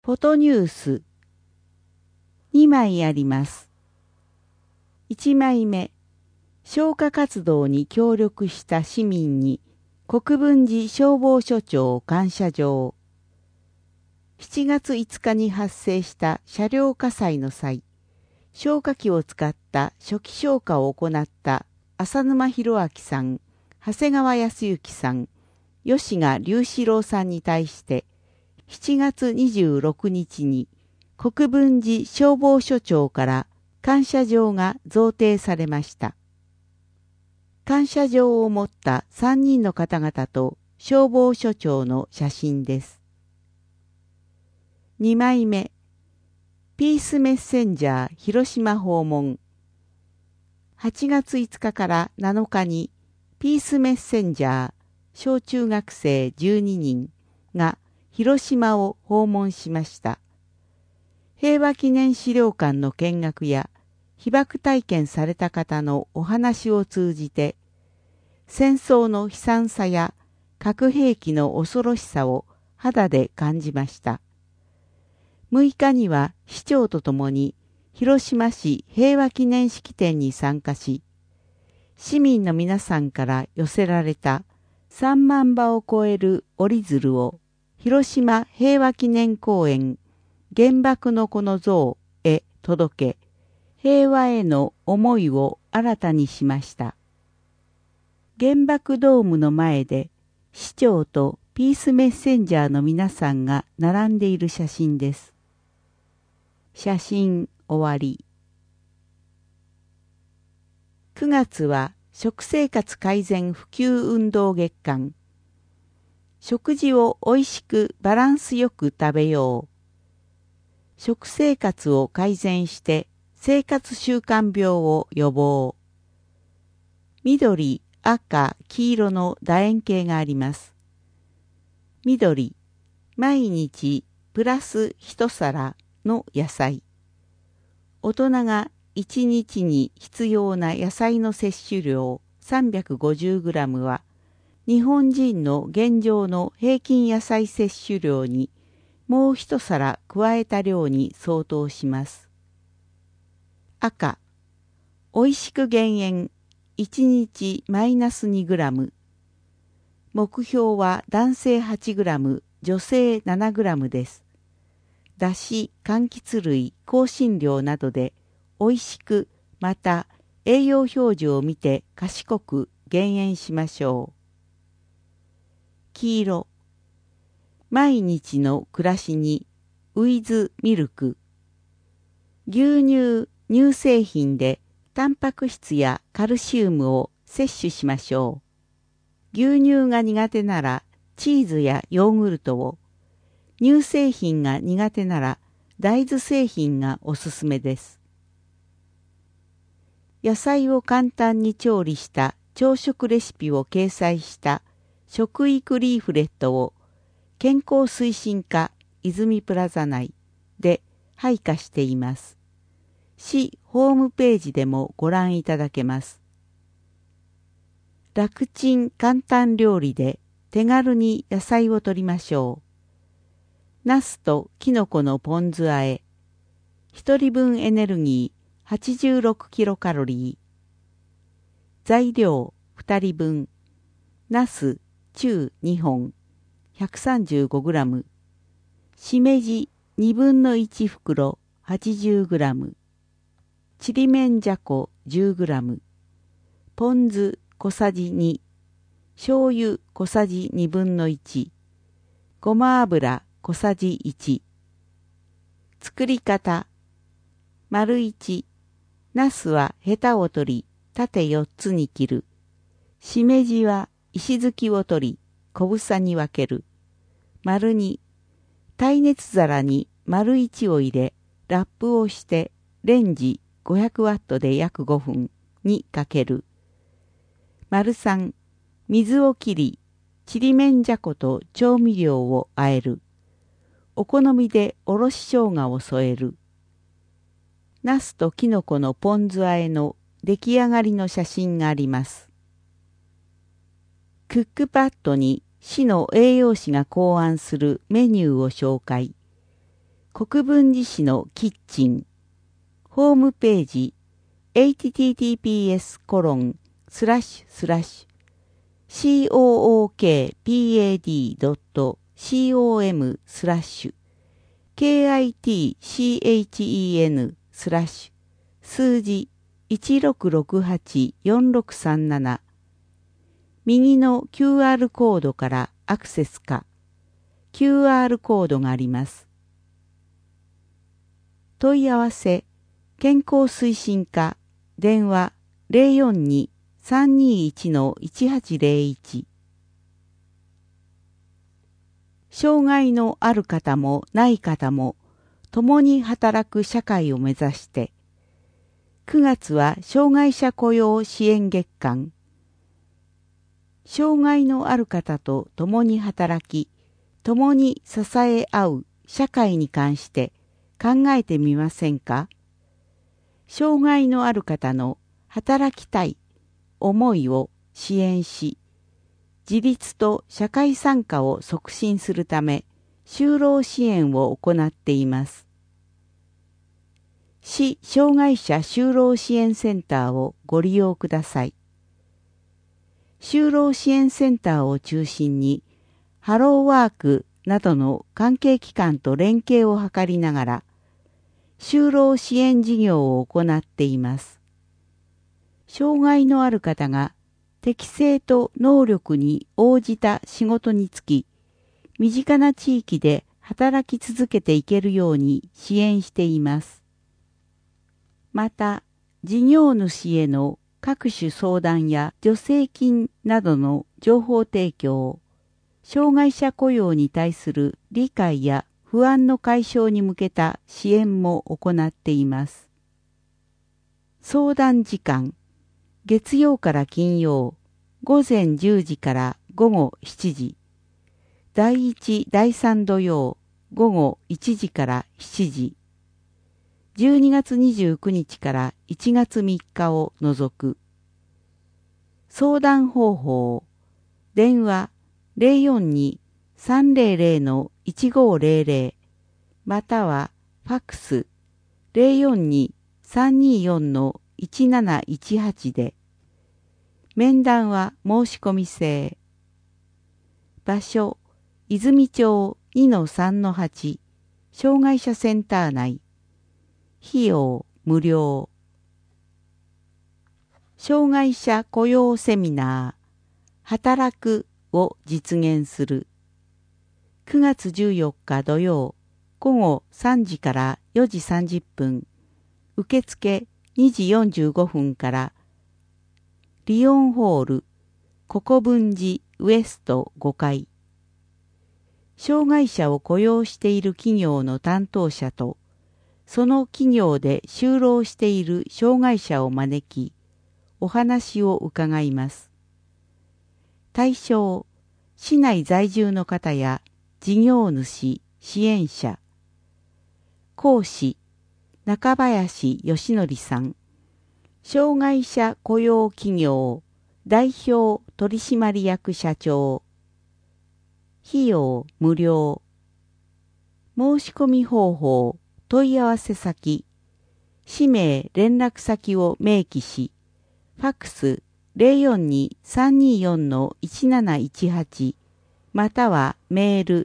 フォトニュース2枚あります。1枚目、消火活動に協力した市民に国分寺消防署長感謝状。7月5日に発生した車両火災の際、消火器を使った初期消火を行った浅沼博明さん、長谷川康之さん、吉賀隆志郎さんに対して、7月26日に国分寺消防署長から感謝状が贈呈されました。感謝状を持った3人の方々と消防署長の写真です。2枚目、ピースメッセンジャー広島訪問。8月5日から7日にピースメッセンジャー小中学生12人が広島を訪問しました。平和記念資料館の見学や被爆体験された方のお話を通じて、戦争の悲惨さや核兵器の恐ろしさを肌で感じました。6日には市長とともに広島市平和記念式典に参加し、市民の皆さんから寄せられた3万羽を超える折り鶴を広島平和記念公園原爆の子の像へ届け、平和への思いを新たにしました。原爆ドームの前で市長とピースメッセンジャーの皆さんが並んでいる写真です。写真終わり。9月は食生活改善普及運動月間。食事をおいしくバランスよく食べよう。食生活を改善して生活習慣病を予防。緑、赤、黄色の楕円形があります。緑、毎日プラス1皿の野菜。大人が1日に必要な野菜の摂取量 350g は、日本人の現状の平均野菜摂取量にもう一皿加えた量に相当します。赤、おいしく減塩1日マイナス 2g。目標は男性 8g、女性 7g です。だし、柑橘類、香辛料などでおいしく、また栄養表示を見て賢く減塩しましょう。黄色、毎日の暮らしにウィズミルク。牛乳、乳製品でタンパク質やカルシウムを摂取しましょう。牛乳が苦手ならチーズやヨーグルトを、乳製品が苦手なら大豆製品がおすすめです。野菜を簡単に調理した朝食レシピを掲載した食育リーフレットを健康推進課泉プラザ内で配下しています。市ホームページでもご覧いただけます。楽ちん簡単料理で手軽に野菜を摂りましょう。ナスとキノコのポン酢和え。1人分エネルギー86キロカロリー。材料2人分。ナス中2本 135g。しめじ2分の1袋 80g。ちりめんじゃこ 10g。ポン酢小さじ2。醤油小さじ2分の1。ごま油小さじ1。作り方。丸1。ナスはヘタを取り、縦4つに切る。しめじは石突きを取り、小房に分ける。丸2。耐熱皿に丸1を入れ、ラップをしてレンジ500ワットで約5分にかける。丸3。水を切り、ちりめんじゃこと調味料を和える。お好みでおろし生姜を添える。ナスとキノコのポン酢和えの出来上がりの写真があります。クックパッドに市の栄養士が考案するメニューを紹介。 国分寺市のキッチン、ホームページ、https://cookpad.com/kitchen/ 数字16684637右の QR コードからアクセスか QR コードがあります。問い合わせ健康推進課電話 042-321-1801 障害のある方もない方も共に働く社会を目指して9月は障害者雇用支援月間障害のある方と共に働き共に支え合う社会に関して考えてみませんか。障害のある方の働きたい思いを支援し、自立と社会参加を促進するため、就労支援を行っています。市障害者就労支援センターをご利用ください。就労支援センターを中心に、ハローワークなどの関係機関と連携を図りながら、就労支援事業を行っています。障害のある方が適性と能力に応じた仕事に就き、身近な地域で働き続けていけるように支援しています。また、事業主への各種相談や助成金などの情報提供、障害者雇用に対する理解や不安の解消に向けた支援も行っています。相談時間、月曜から金曜、午前10時から午後7時、第1、第3土曜、午後1時から7時、12月29日から1月3日を除く。相談方法、電話042-300-1500またはファックス042-324-1718で、面談は申し込み制。場所、泉町 2-3-8 障害者センター内。費用無料。障害者雇用セミナー、働くを実現する。9月14日土曜、午後3時から4時30分、受付2時45分から、リオンホール、国分寺ウエスト5階。障害者を雇用している企業の担当者と、その企業で就労している障害者を招き、お話を伺います。対象、市内在住の方や事業主、支援者。講師、中林義則さん。障害者雇用企業、代表取締役社長。費用無料。申し込み方法、問い合わせ先、氏名連絡先を明記し、ファックス042-324-1718またはメール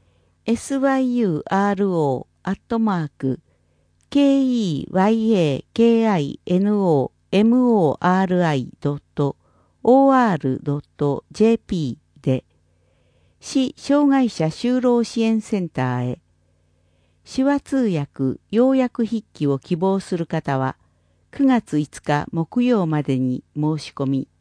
syuro@keyakino.or.jp で市障害者就労支援センターへ。手話通訳、要約筆記を希望する方は、9月5日木曜までに申し込み。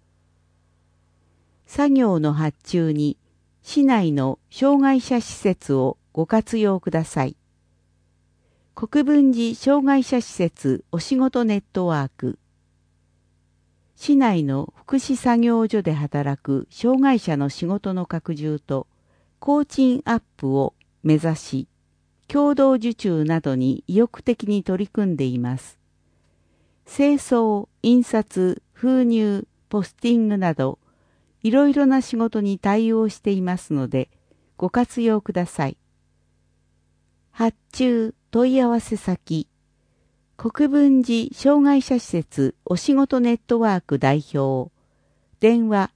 作業の発注に、市内の障害者施設をご活用ください。国分寺障害者施設お仕事ネットワーク。市内の福祉作業所で働く障害者の仕事の拡充と、工賃アップを目指し、共同受注などに意欲的に取り組んでいます。清掃、印刷、封入、ポスティングなど、いろいろな仕事に対応していますので、ご活用ください。 発注問い合わせ先、国分寺障害者施設お仕事ネットワーク代表、電話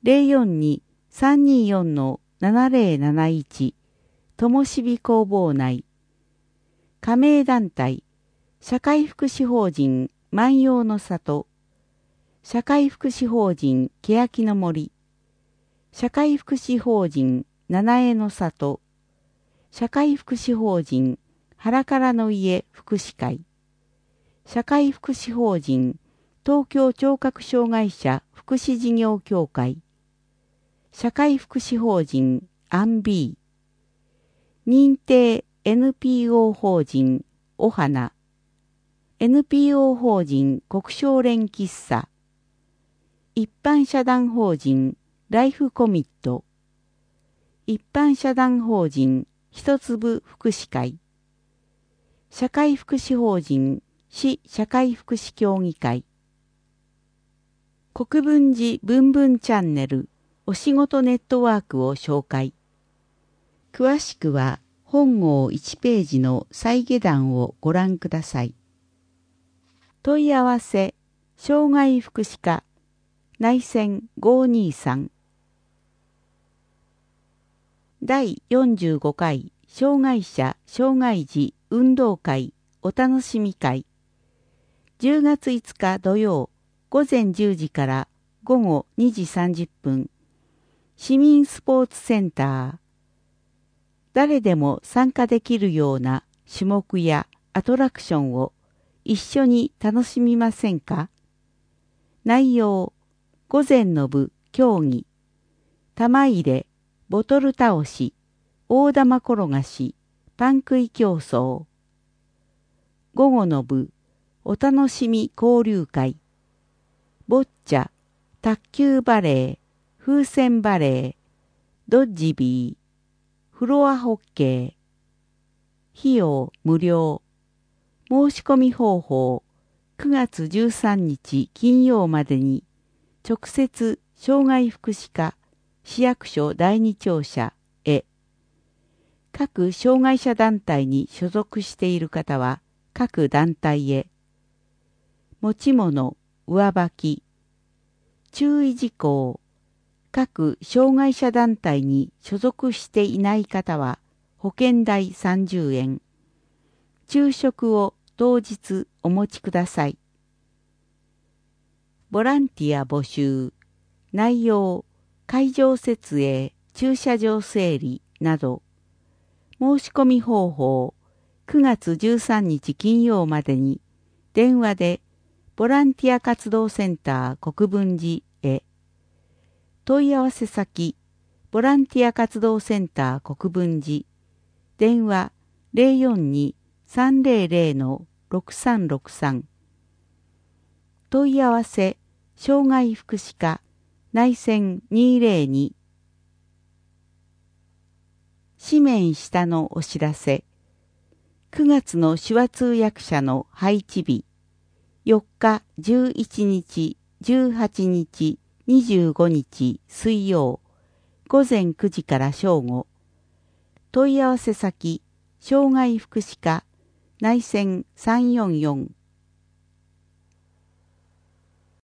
042-324-7071、ともしび工房内、加盟団体、社会福祉法人万葉の里、社会福祉法人欅の森、社会福祉法人七重の里、社会福祉法人原からの家福祉会、社会福祉法人東京聴覚障害者福祉事業協会、社会福祉法人アンビー、認定 NPO 法人お花、NPO 法人国商連喫茶、一般社団法人ライフコミット、一般社団法人一粒福祉会、社会福祉法人市社会福祉協議会、国分寺ぶんぶんチャンネルお仕事ネットワークを紹介。詳しくは本号1ページの再下段をご覧ください。問い合わせ、障害福祉課、内線523。第45回障害者障害児運動会お楽しみ会。10月5日土曜午前10時から午後2時30分。市民スポーツセンター。誰でも参加できるような種目やアトラクションを一緒に楽しみませんか？内容、午前の部競技、玉入れ、ボトル倒し、大玉転がし、パン食い競争。午後の部、お楽しみ交流会、ボッチャ、卓球バレー、風船バレー、ドッジビー、フロアホッケー。費用無料。申し込み方法、9月13日金曜までに、直接障害福祉課市役所第二庁舎へ。各障害者団体に所属している方は各団体へ。持ち物、上履き。注意事項。各障害者団体に所属していない方は保険代30円。昼食を当日お持ちください。ボランティア募集。内容、会場設営、駐車場整理など。申し込み方法、9月13日金曜までに電話でボランティア活動センター国分寺へ。問い合わせ先、ボランティア活動センター国分寺、電話042-300-6363。問い合わせ、障害福祉課、内線202。紙面下のお知らせ。9月の手話通訳者の配置日、4日、11日、18日、25日水曜、午前9時から正午。問い合わせ先、障害福祉課、内線344